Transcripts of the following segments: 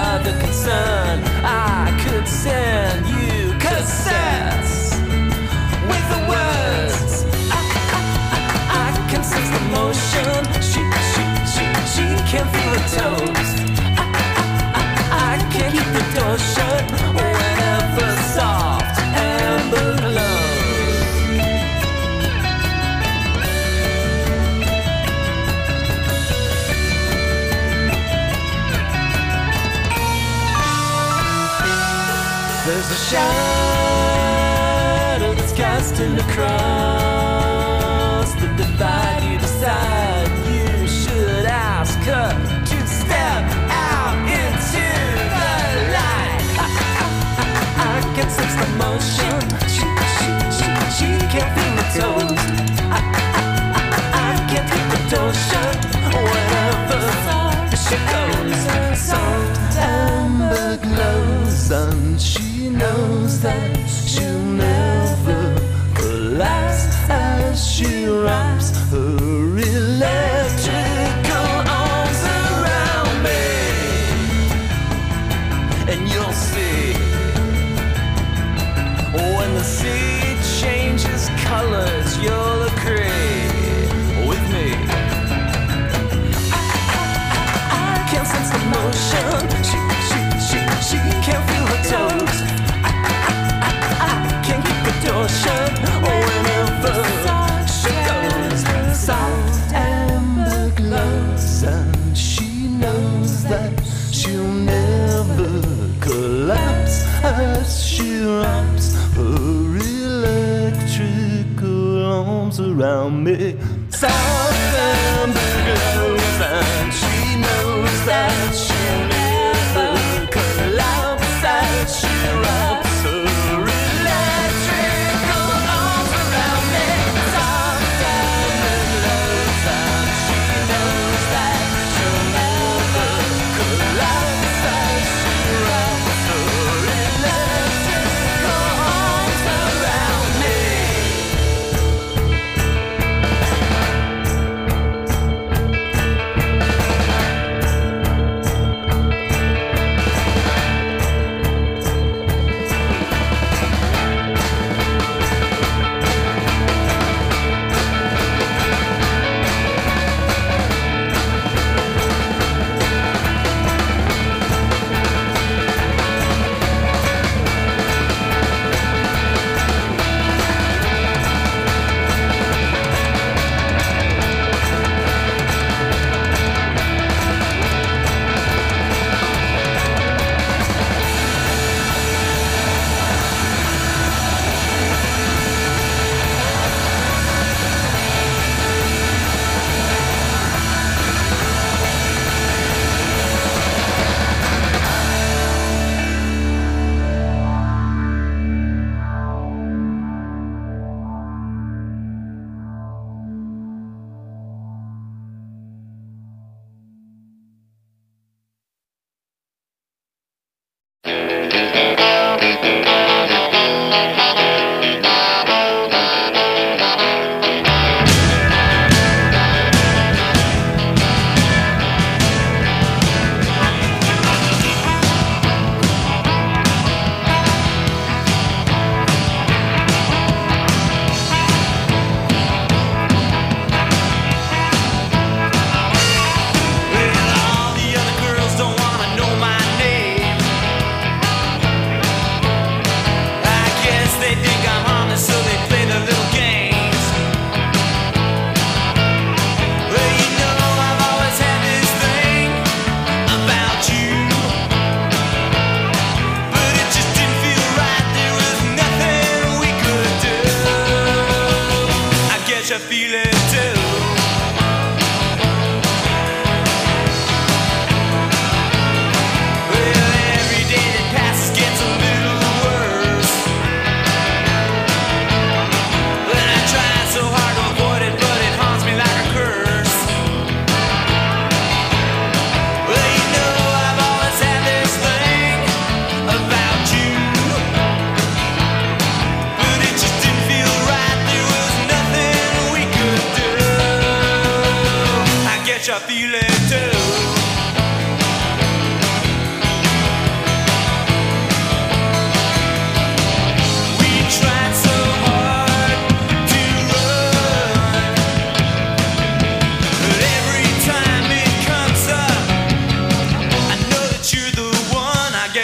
other concern. I could send you cassettes with the words. I can sense the motion. She can feel the tones. I can't keep the door shut whenever soft amber glows. There's a shadow that's casting across the divide. You decide you should ask her to step out into the light. I can sense the motion. She can't feel the toes. I can't keep the door shut whenever she goes. Soft amber glows, and she knows that she'll never collapse as she wraps her electrical arms around me. And you'll see when the sea changes colors, you'll agree with me. I can't sense the motion. She can't feel her toes. I can't keep the door shut whenever she goes. Soft amber glows, and she knows that she'll never collapse as she wraps her electrical arms around me. Soft amber glows, and she knows that she'll never collapse as she wraps her electrical arms around me. Soft amber glows, and she knows that she'll never collapse as she wraps her electrical arms around me.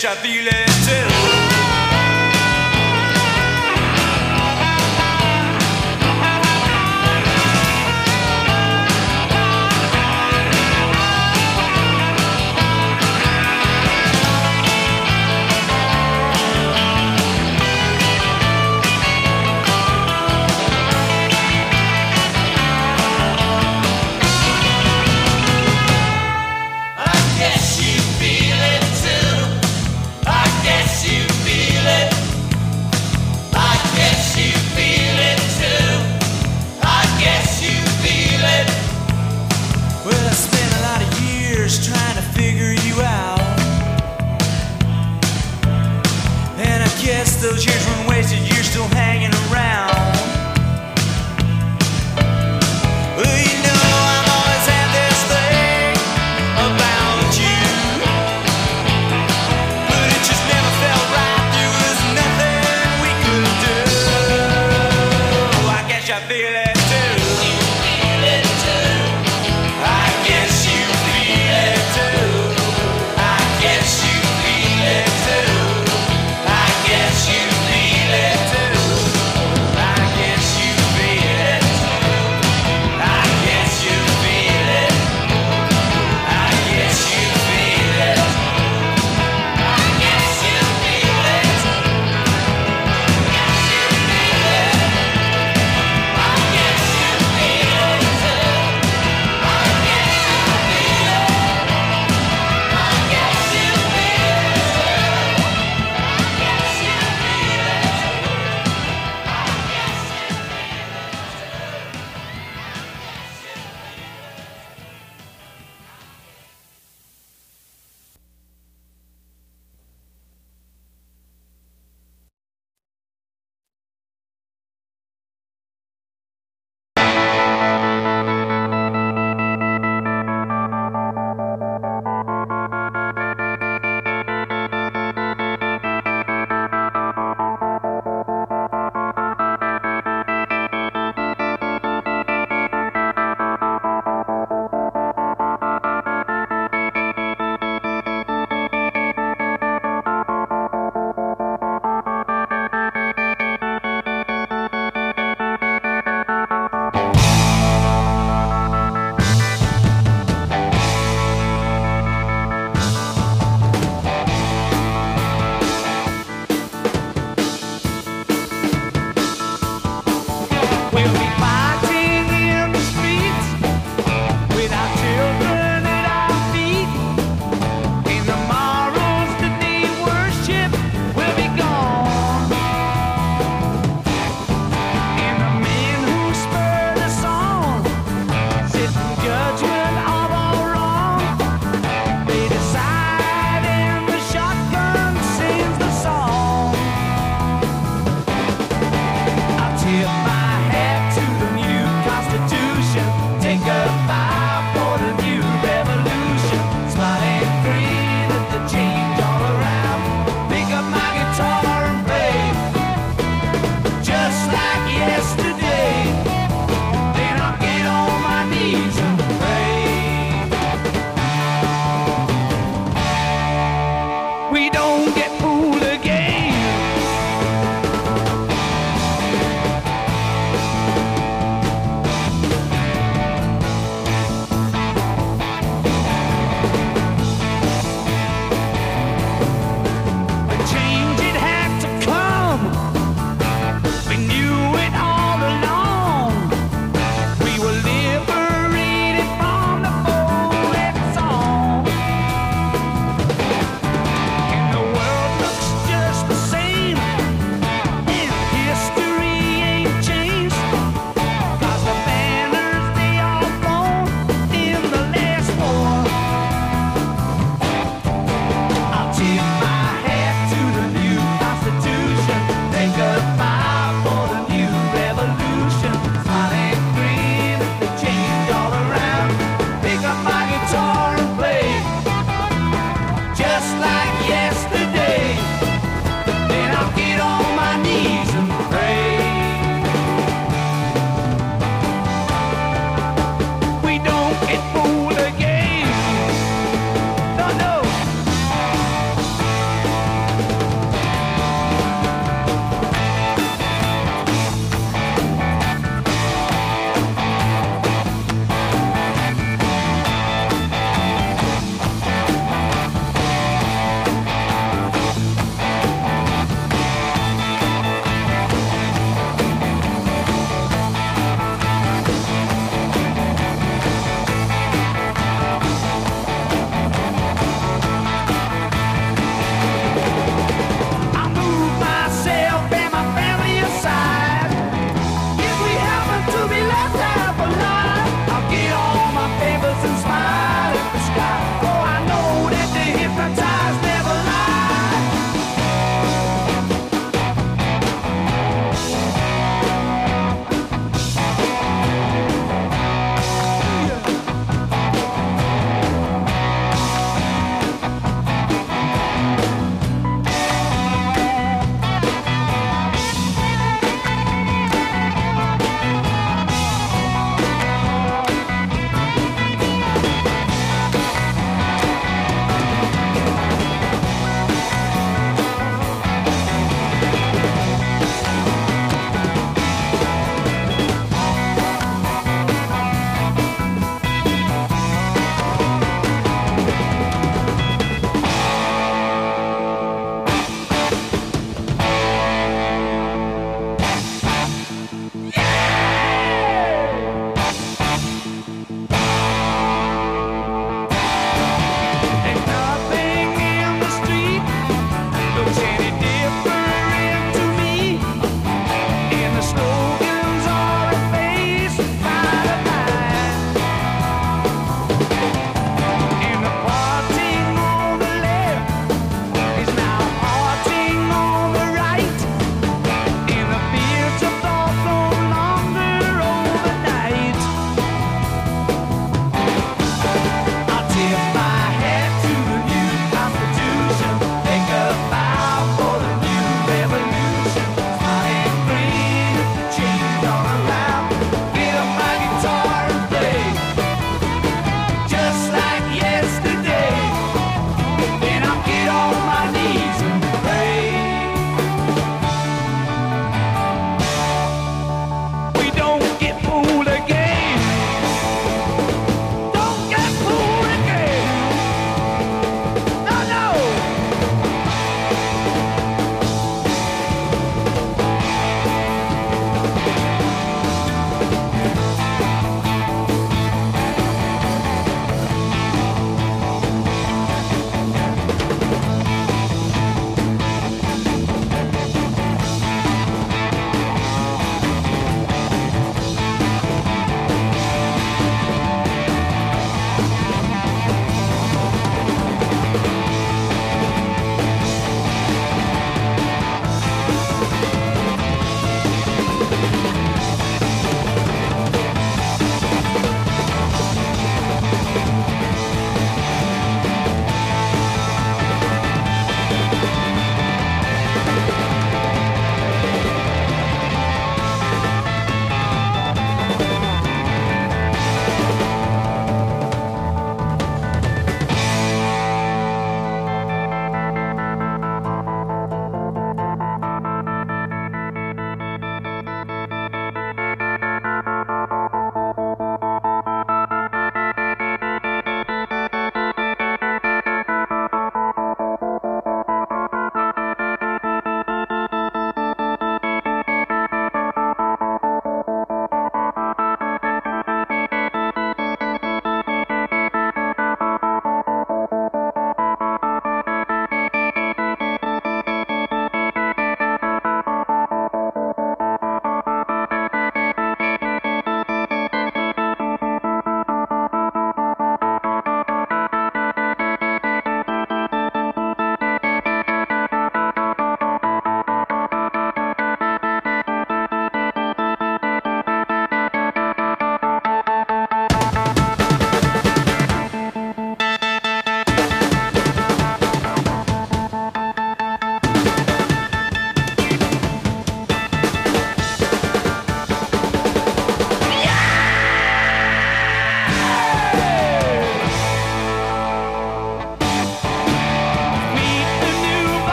guess I feel it too. Trying to figure you out, and I guess those years weren't wasted. You're still hanging around. Well, you know I've always had this thing about you, but it just never felt right. There was nothing we could do. I guess I feel it too. The world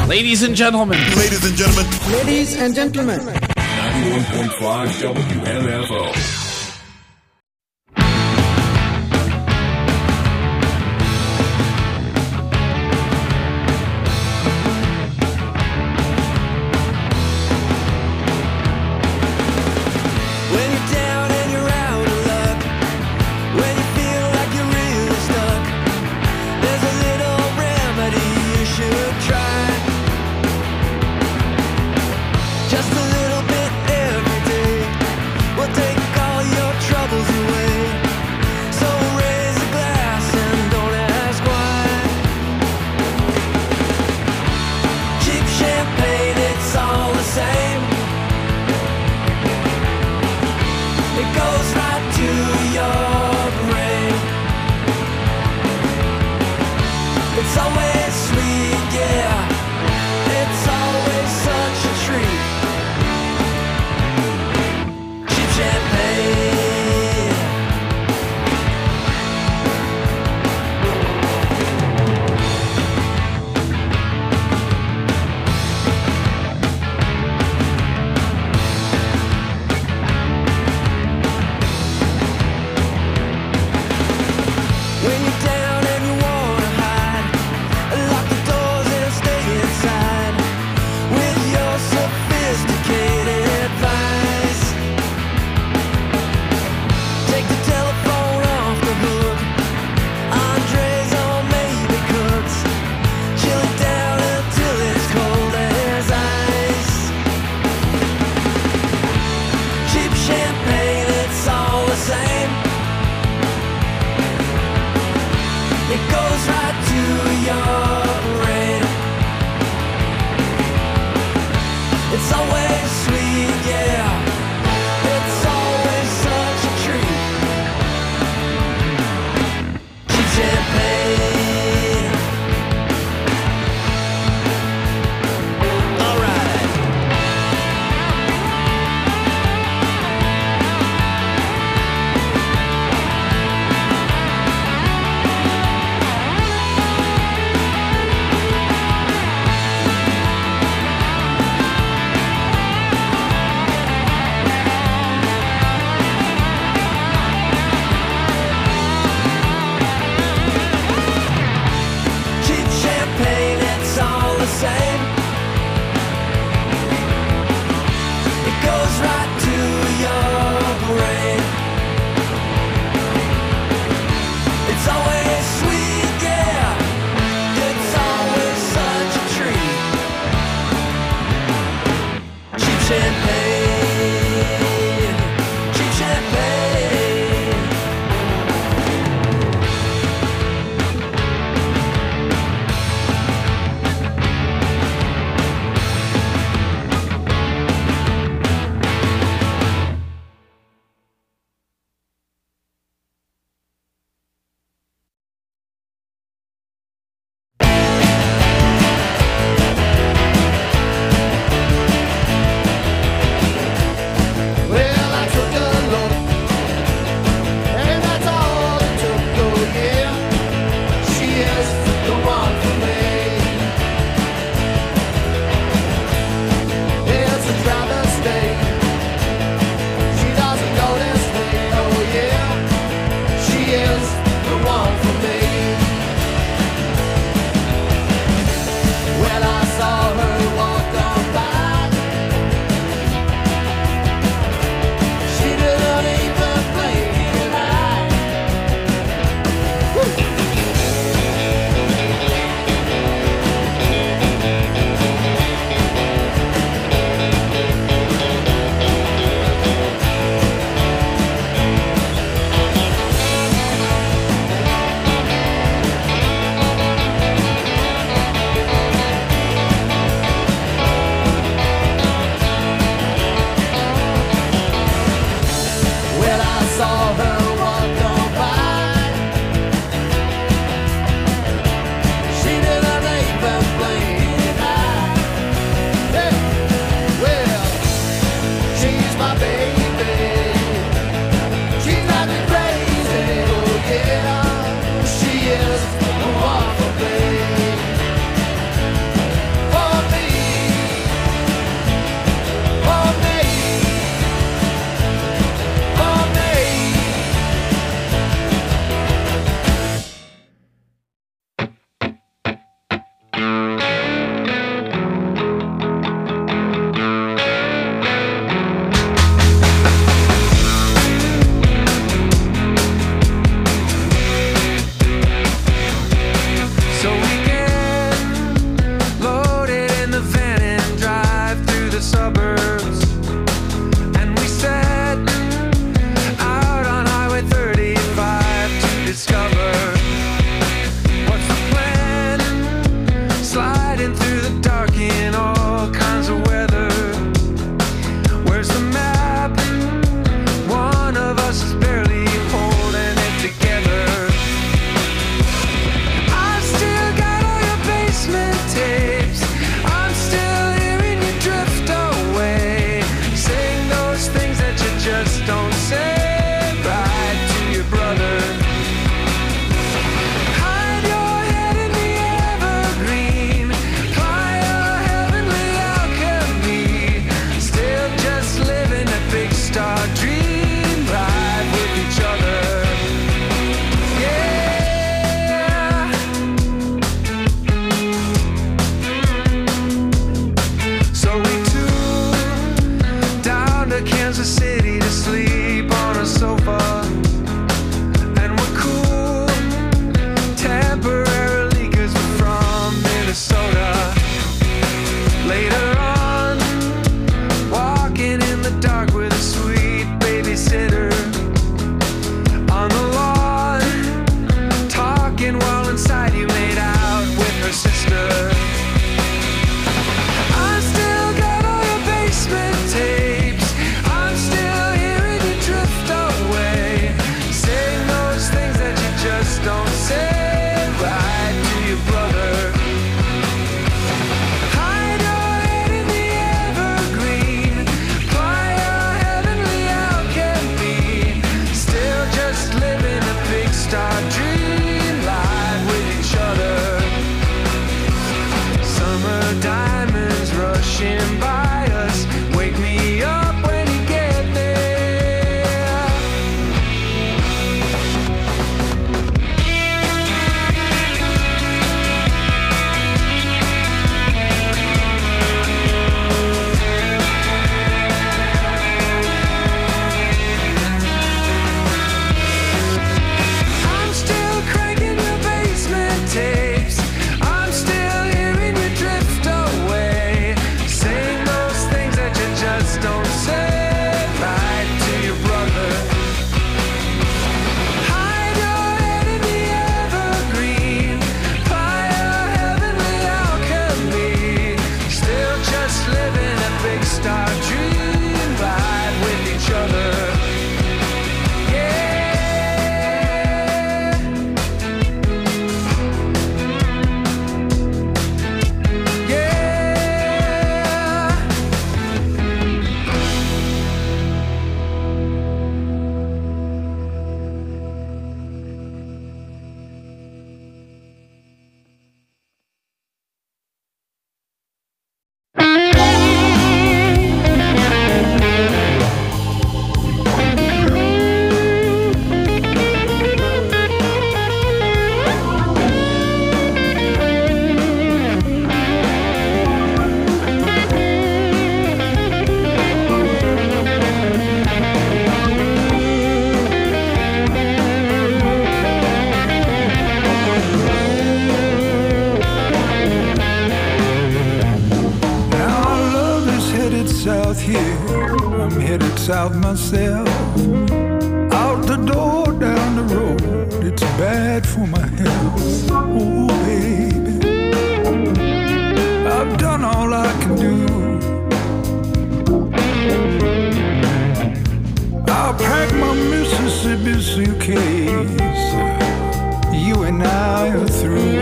Ladies and gentlemen. Ladies and gentlemen. Ladies and gentlemen. 91.5 WMFO. myself. Out the door, down the road, it's bad for my health. Oh, baby, I've done all I can do. I'll pack my Mississippi suitcase. You and I are through.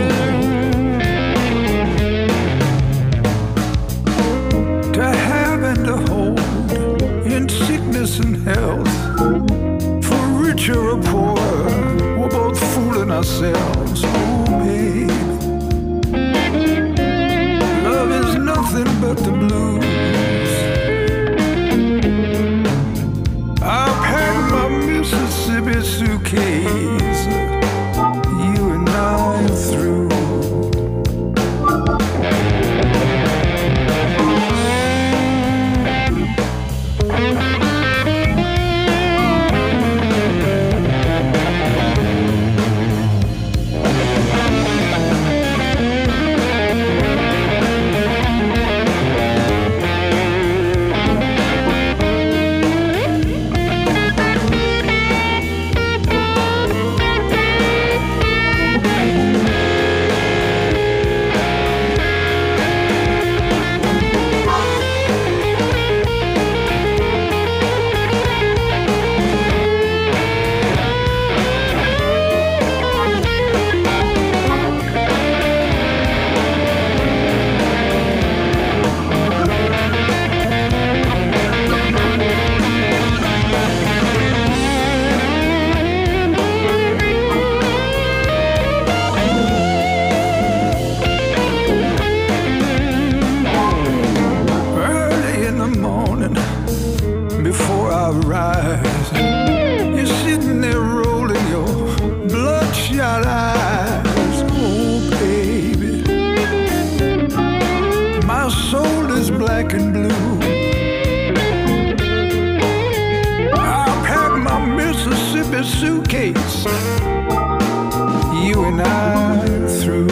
To have and to hold, in sickness and health, for richer or poorer, we're both fooling ourselves. Oh, babe, love is nothing but the blues. I'll pack my Mississippi suitcase. You and I are through. Before I rise, you're sitting there rolling your bloodshot eyes. Oh, baby, my soul is black and blue. I'll pack my Mississippi suitcase. You and I are through.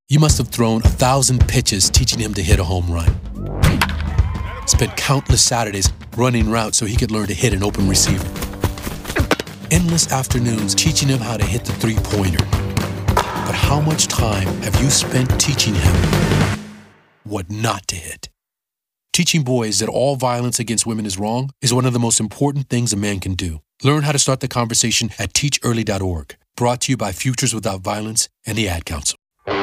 You must have thrown 1,000 pitches teaching him to hit a home run. Spent countless Saturdays running routes so he could learn to hit an open receiver. Endless afternoons teaching him how to hit the three-pointer. But how much time have you spent teaching him what not to hit? Teaching boys that all violence against women is wrong is one of the most important things a man can do. Learn how to start the conversation at teachearly.org. Brought to you by Futures Without Violence and the Ad Council.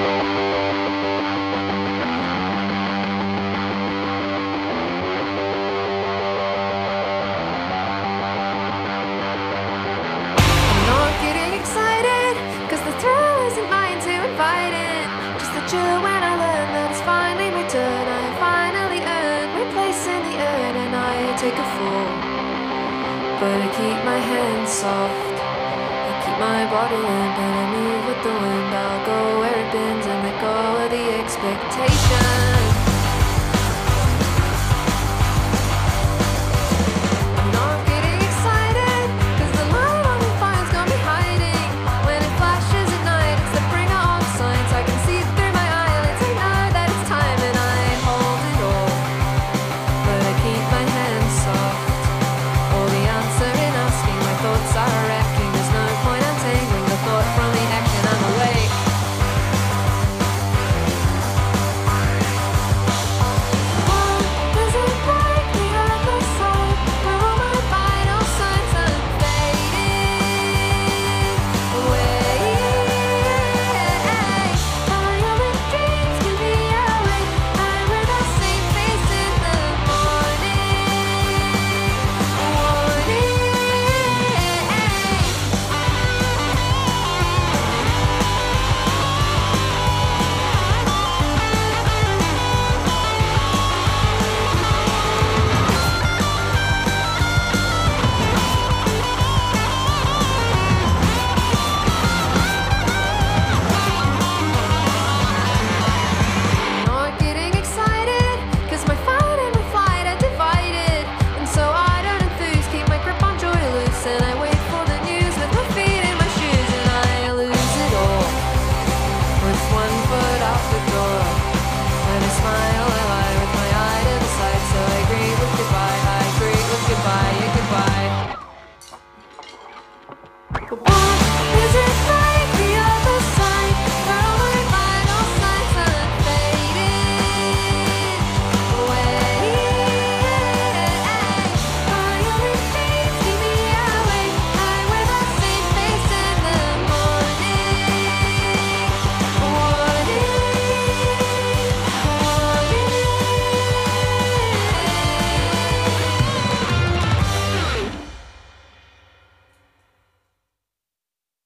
Take a fall, but I keep my hands soft, I keep my body limp, and I move with the wind. I'll go where it bends and let go of the expectation. I'm not getting excited, cause the light on the fire's got me hiding. When it flashes at night, it's the bringer of signs. I can see through my eyelids, I know that it's time, and I hold it all, but I keep my hands soft. All the answer in asking, my thoughts are wrecking. There's no point untangling the thought from the action. I'm awake. Does it break the other side, where all my vital signs are fading away? My other dreams can be awake. I'm with the same face in the morning. Not getting excited, cause my fight and my flight are divided. And so I don't enthuse, keep my grip on joy loose, and I wait for the news with my feet in my shoes, and I lose it all with one foot out the door. When I smile, I lie with my eye to the side, so I agree with goodbye, I agree with goodbye, yeah, goodbye. But what is it like the other side, where all my vital signs are fading away? My only dreams keep me awake. I wear the same face in the morning.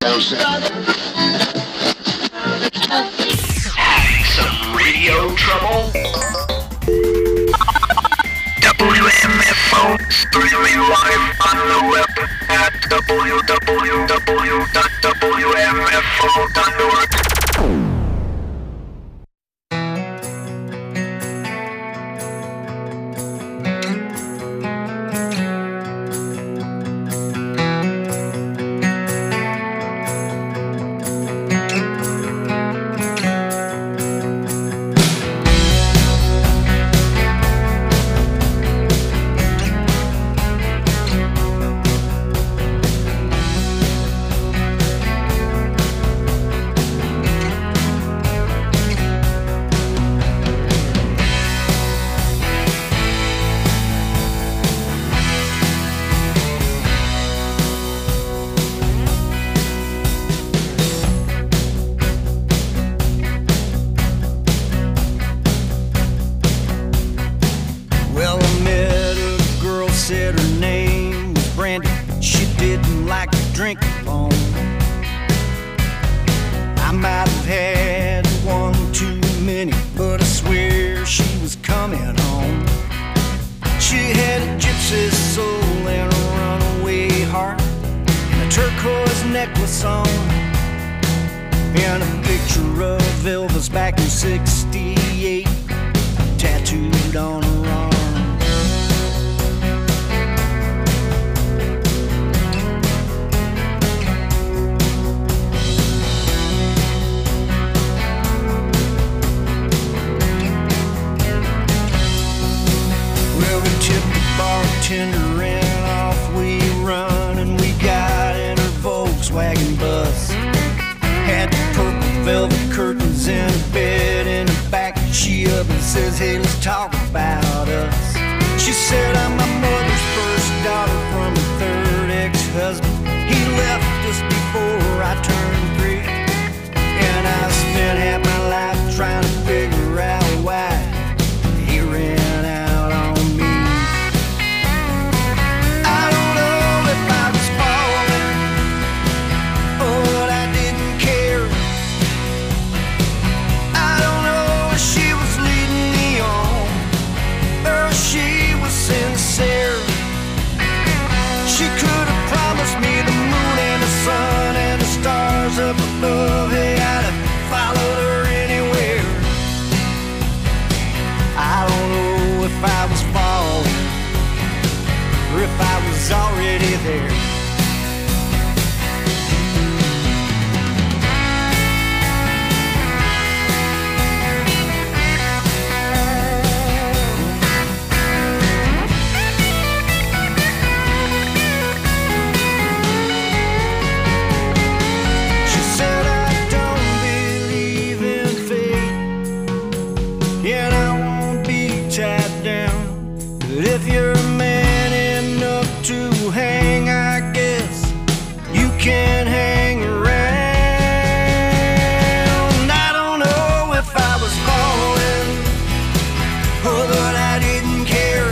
Having some radio trouble? WMFO streaming live on the web at www.wmfo.org. Well, I met a girl, said her name was Brandy. She didn't like to drink alone. I might have had one too many, but I swear she was coming home. She had a gypsy soul and a runaway heart, and a turquoise necklace on, and a picture of Elvis back in '68 tattooed on her arm. Well, we tipped the bartender and off we run, and we got in her Volkswagen bus. Had the purple velvet curtains and a bed in the back. She up and says, hey, let's talk about us. She said, I'm my mother's first daughter from a third ex-husband. He left us before I turned 3, and I spent half my life trying to figure out why he ran out on me. I don't know if I was falling or what I didn't care. I don't know if she was leading me on or if she was sincere. She could have promised me the moon and the sun and the stars up above. Hey, I'd have followed her anywhere. I don't know if I was falling or if I was already there. She said, I don't believe in fate, and I won't be tied down. But if you're man enough to hang, I guess you can hang around. I don't know if I was falling or that I didn't care.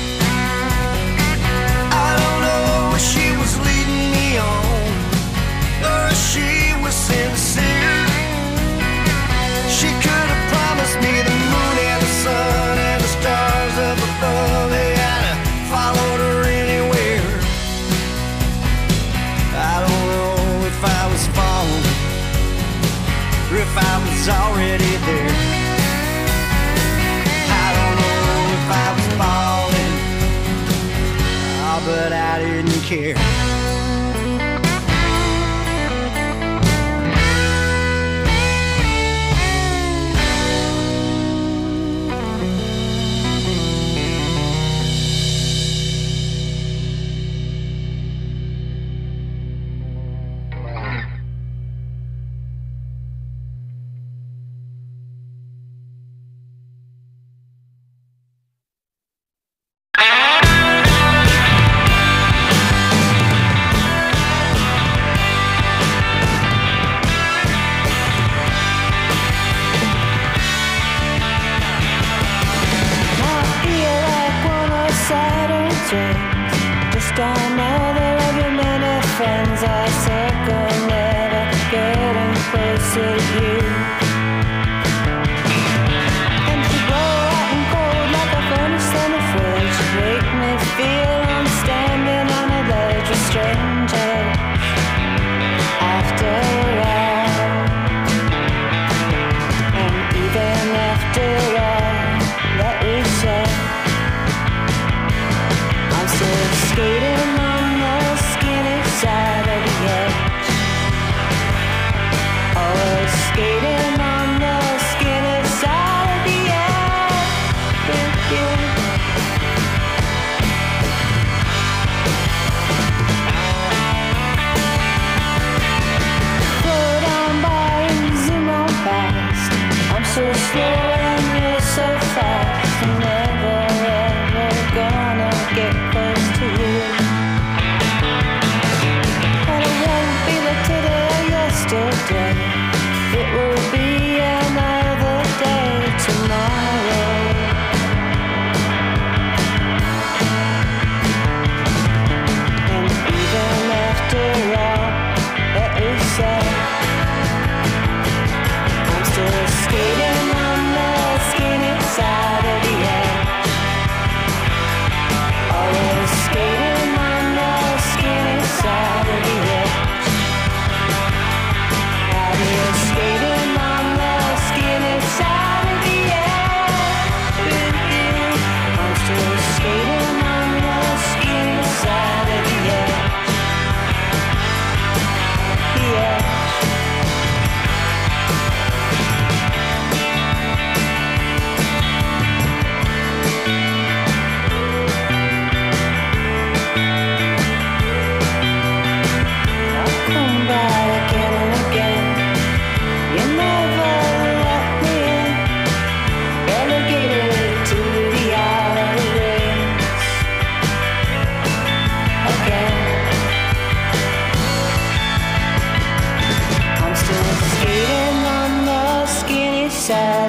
I don't know if she was leading me on or if she was sincere. She could have promised me the moon and the sun and the stars up above. Hey, I'd have followed her anywhere. I don't know if I was falling or if I was already there. I don't know if I was falling, oh, but I didn't care. Just another of your many friends. I circle never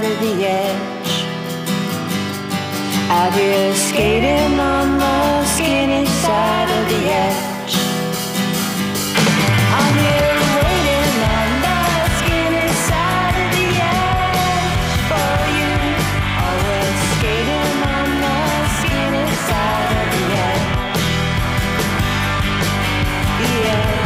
of the edge. Out here skating on the skinny side of the edge. I'm here waiting on the skinny side of the edge for you. Always skating on the skinny side of the edge. The edge.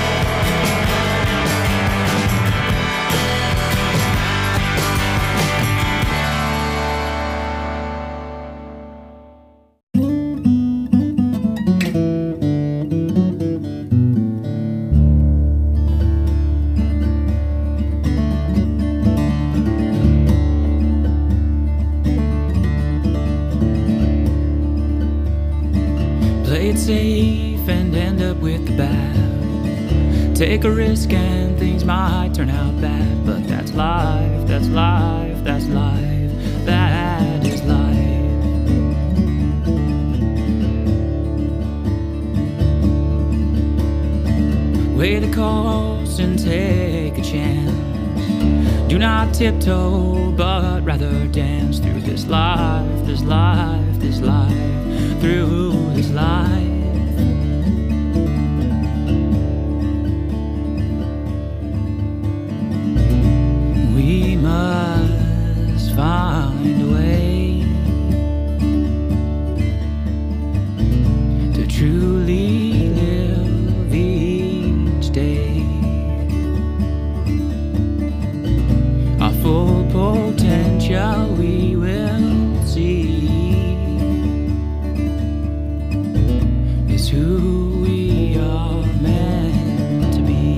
Safe and end up with the bad. Take a risk and things might turn out bad, but that's life, that's life, that's life, that is life. Weigh the cost and take a chance. Do not tiptoe, but rather dance through this life, this life, this life, through this life. We must find a way to truly live each day. Our full potential we will see is who we are meant to be.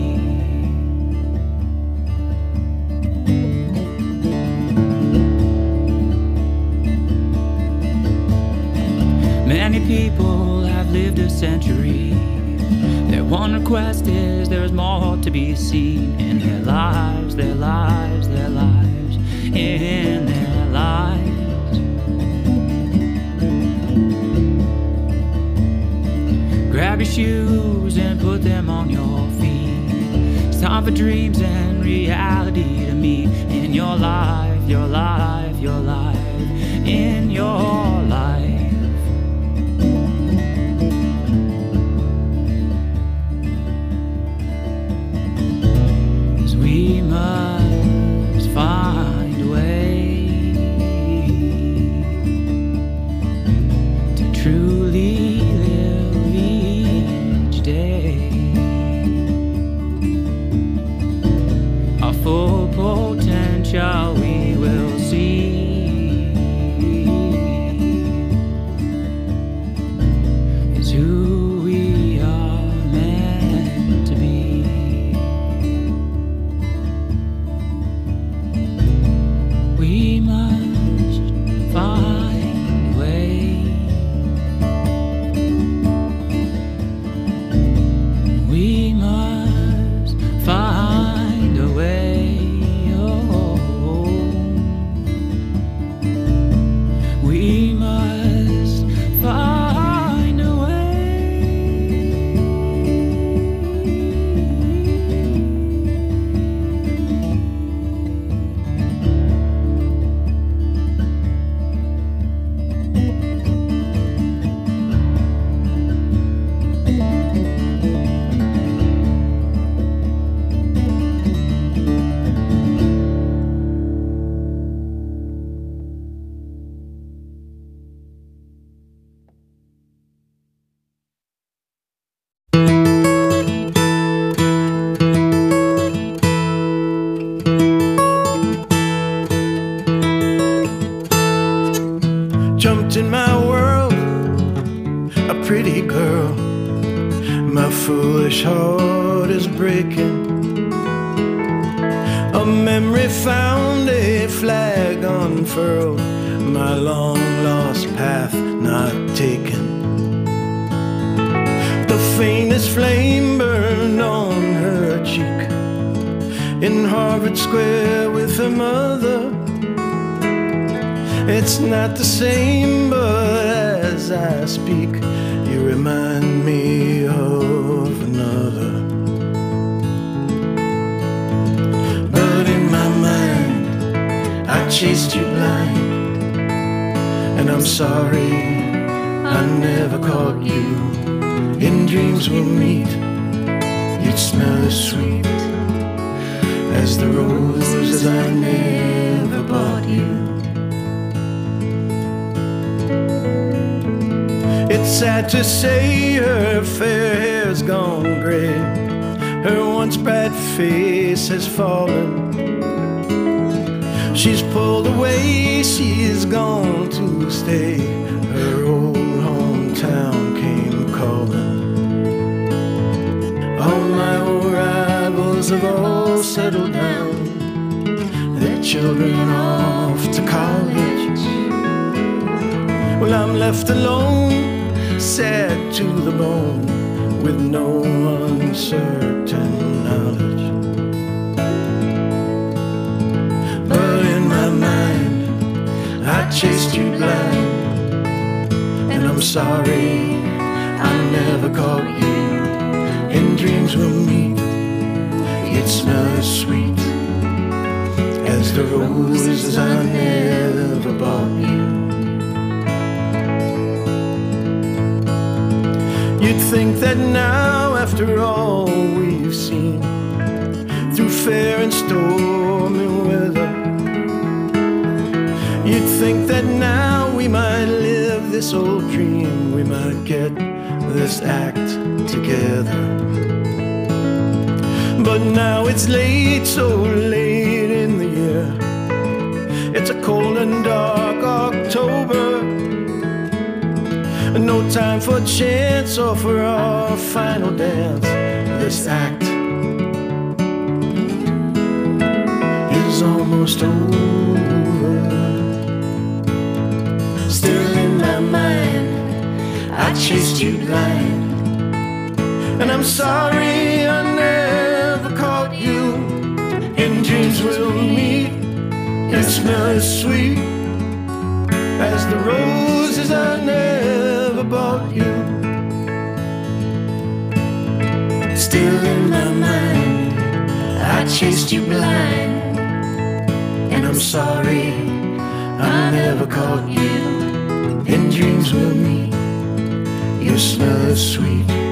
Many people have lived a century. Their one request is there's more to be seen in their lives, their lives, their lives, in their lives. Grab your shoes and put them on your feet. It's time for dreams and reality to meet in your life, your life, your life, in your life. We must find a way to truly live each day. Our full potential we will see is who we are meant to be. We must find a way. We must find a way. Oh, we must find a way. Jumped in my world, a pretty girl. My foolish heart is breaking. A memory found, a flag unfurled. My long lost path not taken. The faintest flame burned on her cheek. In Harvard Square with her mother. It's not the same, but as I speak, you remind me of another. But in my mind, I chased you blind, and I'm sorry I never caught you. In dreams we'll meet, you'd smell as sweet as the roses I never bought you. It's sad to say her fair hair's gone gray, her once bright face has fallen. She's pulled away, she's gone to stay. Her old hometown came calling. All my old rivals have all settled down, their children off to college. Well, I'm left alone, sad to the bone, with no uncertain knowledge. But in my mind, I chased you blind, and I'm sorry I never caught you. In dreams we'll meet, you'd smell as sweet as the roses I never bought you. You'd think that now, after all we've seen, through fair and stormy weather, you'd think that now we might live this old dream, we might get this act together. But now it's late, so late in the year. It's a cold and dark October, no time for chance or for our final dance. This act is almost over. Still in my mind, I chased you blind, and I'm sorry I never caught you. In dreams we'll meet, you smell as sweet as the roses I never bought you. Still in my mind, I chased you blind, and I'm sorry I never caught you. In dreams we'll meet, you smell as sweet